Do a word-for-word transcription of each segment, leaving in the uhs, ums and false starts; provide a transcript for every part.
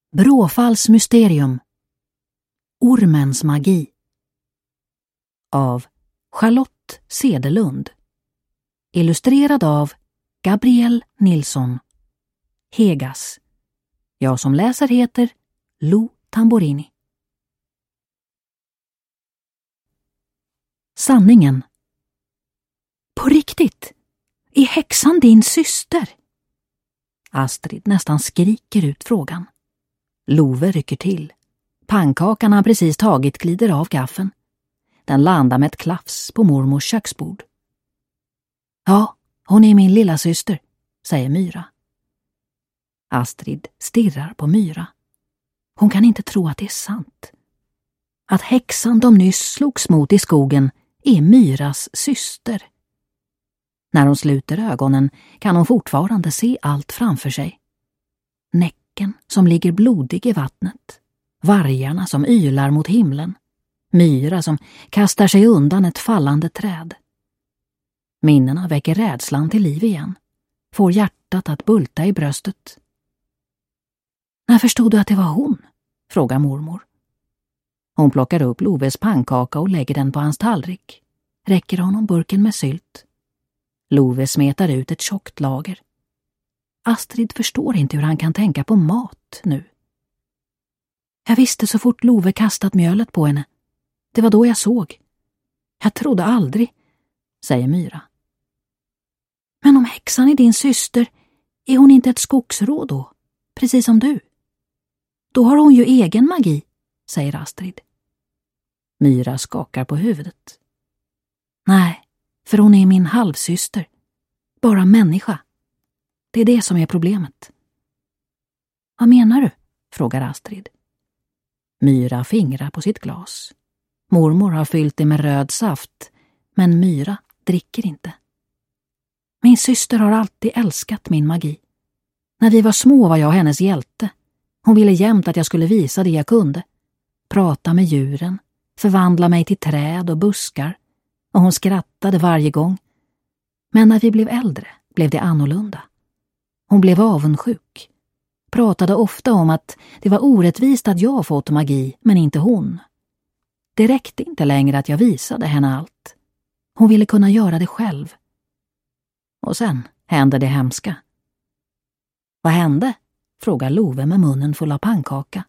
Bråfalls mysterium. Ormens magi. Av Charlotte Cederlund. Illustrerad av Gabriel Nilsson. Hegas. Jag som läser heter Lo Tamborini. Sanningen. På riktigt? Är häxan din syster? Astrid nästan skriker ut frågan. Love rycker till. Pannkakan han precis tagit glider av gaffeln. Den landar med ett klafs på mormors köksbord. Ja, hon är min lilla syster, säger Myra. Astrid stirrar på Myra. Hon kan inte tro att det är sant. Att häxan de nyss slogs mot i skogen är Myras syster. När hon sluter ögonen kan hon fortfarande se allt framför sig. Näcken som ligger blodig i vattnet. Vargarna som ylar mot himlen. Myra som kastar sig undan ett fallande träd. Minnena väcker rädslan till liv igen. Får hjärtat att bulta i bröstet. När förstod du att det var hon? Frågar mormor. Hon plockar upp Loves pannkaka och lägger den på hans tallrik. Räcker honom burken med sylt. Love smetar ut ett tjockt lager. Astrid förstår inte hur han kan tänka på mat nu. Jag visste så fort Love kastat mjölet på henne. Det var då jag såg. Jag trodde aldrig, säger Myra. Men om häxan är din syster, är hon inte ett skogsrå då? Precis som du. Då har hon ju egen magi, säger Astrid. Myra skakar på huvudet. Nej, för hon är min halvsyster. Bara människa. Det är det som är problemet. Vad menar du? Frågar Astrid. Myra fingrar på sitt glas. Mormor har fyllt det med röd saft, men Myra dricker inte. Min syster har alltid älskat min magi. När vi var små var jag hennes hjälte. Hon ville jämt att jag skulle visa det jag kunde. Prata med djuren, förvandla mig till träd och buskar. Och hon skrattade varje gång. Men när vi blev äldre blev det annorlunda. Hon blev avundsjuk. Pratade ofta om att det var orättvist att jag fått magi, men inte hon. Det räckte inte längre att jag visade henne allt. Hon ville kunna göra det själv. Och sen hände det hemska. Vad hände? Frågar Love med munnen full av pannkaka.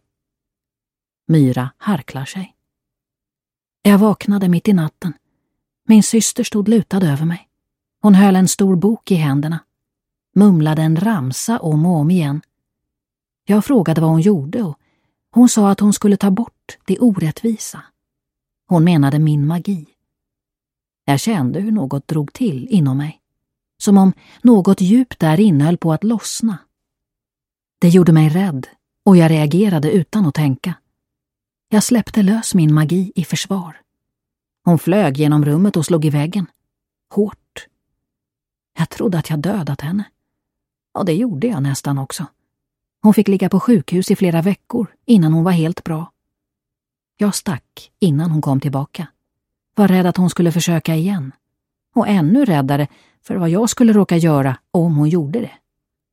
Myra harklar sig. Jag vaknade mitt i natten. Min syster stod lutad över mig. Hon höll en stor bok i händerna. Mumlade en ramsa om och om igen. Jag frågade vad hon gjorde och hon sa att hon skulle ta bort det orättvisa. Hon menade min magi. Jag kände hur något drog till inom mig. Som om något djupt där inne höll på att lossna. Det gjorde mig rädd och jag reagerade utan att tänka. Jag släppte lös min magi i försvar. Hon flög genom rummet och slog i väggen. Hårt. Jag trodde att jag dödat henne. Och det gjorde jag nästan också. Hon fick ligga på sjukhus i flera veckor innan hon var helt bra. Jag stack innan hon kom tillbaka. Var rädd att hon skulle försöka igen. Och ännu räddare för vad jag skulle råka göra om hon gjorde det.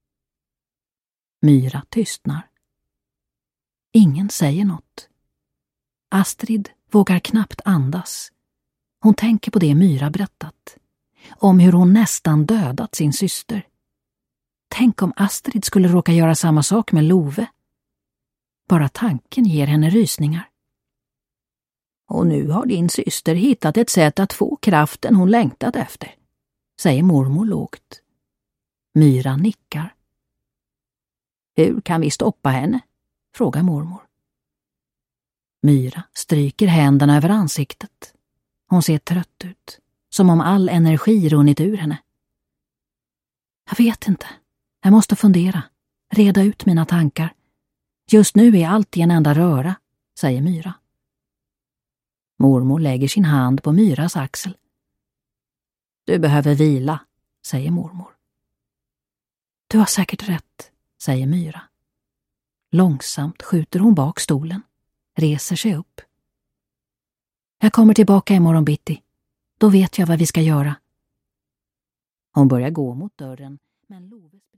Myra tystnar. Ingen säger något. Astrid vågar knappt andas. Hon tänker på det Myra berättat. Om hur hon nästan dödat sin syster. Tänk om Astrid skulle råka göra samma sak med Love. Bara tanken ger henne rysningar. Och nu har din syster hittat ett sätt att få kraften hon längtat efter, säger mormor lågt. Myra nickar. Hur kan vi stoppa henne? Frågar mormor. Myra stryker händerna över ansiktet. Hon ser trött ut, som om all energi runnit ur henne. Jag vet inte. Jag måste fundera, reda ut mina tankar. Just nu är allt i en enda röra, säger Myra. Mormor lägger sin hand på Myras axel. Du behöver vila, säger mormor. Du har säkert rätt, säger Myra. Långsamt skjuter hon bak stolen, reser sig upp. Jag kommer tillbaka imorgon bitti. Då vet jag vad vi ska göra. Hon börjar gå mot dörren, men Love